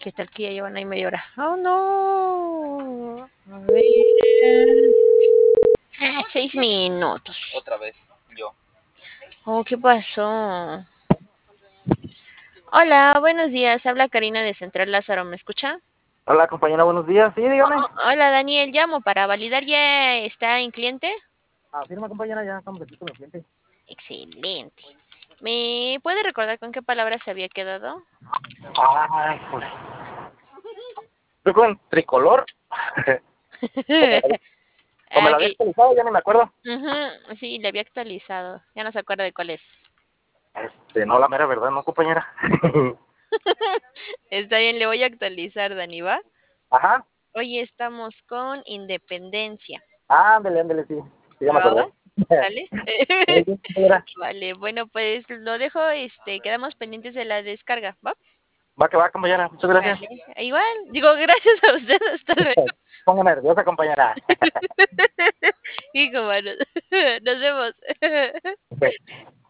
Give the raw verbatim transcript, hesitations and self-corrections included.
¿Qué tal que ya llevan ahí media hora? Oh, no. A ver. Ah, seis minutos. Otra vez, yo. Oh, ¿qué pasó? Hola, buenos días. Habla Karina de Central Lázaro. ¿Me escucha? Hola compañera, buenos días. Sí, Oh, dígame. oh, hola, Daniel. Llamo para validar. ¿Ya está en cliente? Ah, firma compañera, ya estamos aquí con el cliente. Excelente. ¿Me puede recordar con qué palabra se había quedado? Ay, pues. Creo que en tricolor. O me Ah, la había ok. actualizado, ya ni me acuerdo. Ujú, sí, le había actualizado. Ya no se acuerda de cuál es. Este, no, la mera verdad, no, compañera. Está bien, le voy a actualizar, Dani, ¿va? Ajá. Hoy estamos con Independencia. Ah, ándele, ándele, sí. Sí, ya me ¿Va? acordé. ¿Sale? Sí, sí, compañera. Vale, bueno, pues lo dejo, este, quedamos pendientes de la descarga, ¿va? Va que va, compañera. Muchas gracias. Vale. Igual, digo, gracias a usted, hasta luego. Póngame nerviosa, compañera. Hijo, mano. Nos vemos. Ok.